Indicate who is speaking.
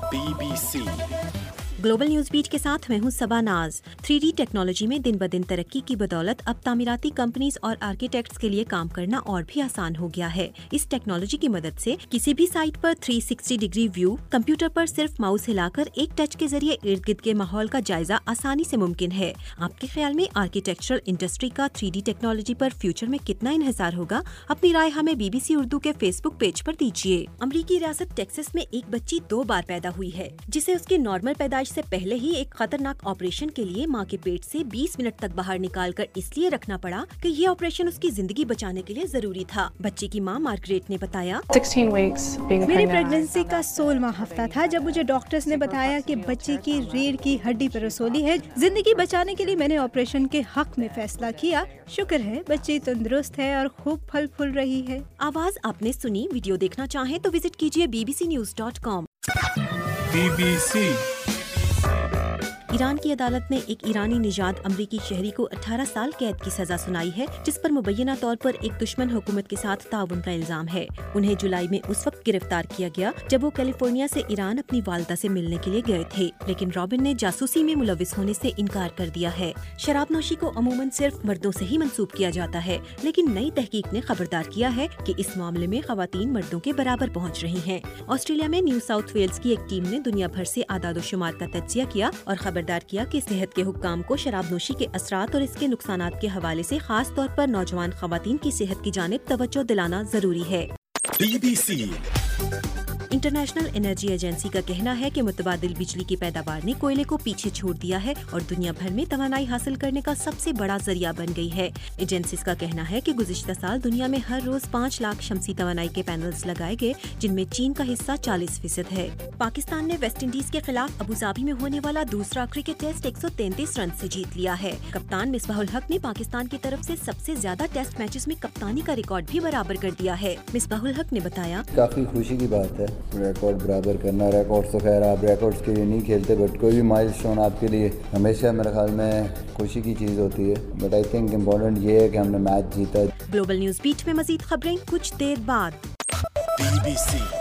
Speaker 1: BBC
Speaker 2: global news beat के साथ मैं हूं सबा नाज। 3D टेक्नोलॉजी में दिन ब दिन तरक्की की बदौलत अब तामीराती कंपनीज और आर्किटेक्ट्स के लिए काम करना और भी आसान हो गया है। इस टेक्नोलॉजी की मदद से किसी भी साइट पर 360 डिग्री व्यू, कंप्यूटर पर सिर्फ माउस हिलाकर एक टच के जरिए इर्द गिर्द के माहौल का जायजा आसानी से मुमकिन है। आपके ख्याल में आर्किटेक्चरल इंडस्ट्री का 3D टेक्नोलॉजी पर फ्यूचर में कितना इन्हिसार होगा? अपनी राय हमें BBC उर्दू के फेसबुक पेज पर दीजिए। अमरीकी रियासत टेक्सास में एक बच्ची 2 बार पैदा हुई है, जिसे उसकी नॉर्मल पैदाइश से पहले ही एक खतरनाक ऑपरेशन के लिए मां के पेट से 20 मिनट तक बाहर निकालकर इसलिए रखना पड़ा कि ये ऑपरेशन उसकी जिंदगी बचाने के लिए जरूरी था। बच्चे की मां मार्गरेट ने बताया,
Speaker 3: 16 weeks being
Speaker 4: मेरी
Speaker 3: pregnant.
Speaker 4: प्रेगनेंसी का 16वां हफ्ता था जब मुझे डॉक्टर्स ने बताया कि बच्चे की रीढ़ की हड्डी पर रसोली है। जिंदगी बचाने के लिए मैंने ऑपरेशन के हक में फैसला किया। शुक्र है बच्ची तंदुरुस्त है और खूब फल फूल रही है।
Speaker 2: आवाज आपने सुनी। वीडियो देखना चाहें तो विजिट कीजिए bbcnews.com।
Speaker 1: BBC
Speaker 2: ईरान की अदालत ने एक ईरानी निजात अमरीकी शहरी को 18 साल कैद की सजा सुनाई है, जिस पर मुबैना तौर पर एक दुश्मन हुकूमत के साथ ताउन का इल्जाम है। उन्हें जुलाई में उस वक्त गिरफ्तार किया गया जब वो कैलिफोर्निया से ईरान अपनी वालदा से मिलने के लिए गए थे, लेकिन रॉबिन ने जासूसी में मुलविस होने से इनकार कर दिया है। शराबनोशी को अमूमन सिर्फ मर्दों से ही मंसूब किया जाता है, लेकिन नई तहकीक ने खबरदार किया है कि इस मामले में खवातीन मर्दों के बराबर पहुँच रही हैं। ऑस्ट्रेलिया में न्यू साउथ वेल्स की एक टीम ने दुनिया भर से आदादोशुमार का तज्जिया किया और खबरदार किया कि सेहत के हुक्काम को शराबनोशी के असरात और इसके नुकसानात के हवाले से खास तौर पर नौजवान खवातीन की सेहत की जानिब तवज्जो दिलाना जरूरी है।
Speaker 1: BBC
Speaker 2: इंटरनेशनल एनर्जी एजेंसी का कहना है कि मुतबादिल बिजली की पैदावार ने कोयले को पीछे छोड़ दिया है और दुनिया भर में तवानाई हासिल करने का सबसे बड़ा जरिया बन गई है। एजेंसीज का कहना है कि गुज़िश्ता साल दुनिया में हर रोज 5 लाख शमसी तवानाई के पैनल्स लगाए गए, जिनमें चीन का हिस्सा 40% है। पाकिस्तान ने वेस्ट इंडीज के खिलाफ अबूधाबी में होने वाला दूसरा क्रिकेट टेस्ट 133 रन से जीत लिया है। कप्तान मिसबाहुल हक ने पाकिस्तान की तरफ से सबसे ज्यादा टेस्ट मैचेस में कप्तानी का रिकॉर्ड भी बराबर कर दिया है। मिसबाहुल हक ने बताया,
Speaker 5: काफ़ी खुशी की बात है रिकॉर्ड बराबर करना। रिकॉर्ड्स तो खैर आप रिकॉर्ड्स के लिए नहीं खेलते, बट कोई भी माइलस्टोन आपके लिए हमेशा मेरे ख्याल में खुशी की चीज़ होती है। बट आई थिंक इम्पोर्टेंट ये है कि हमने मैच जीता।
Speaker 2: ग्लोबल न्यूज बीट में मजीद खबरें कुछ देर बाद।
Speaker 1: BBC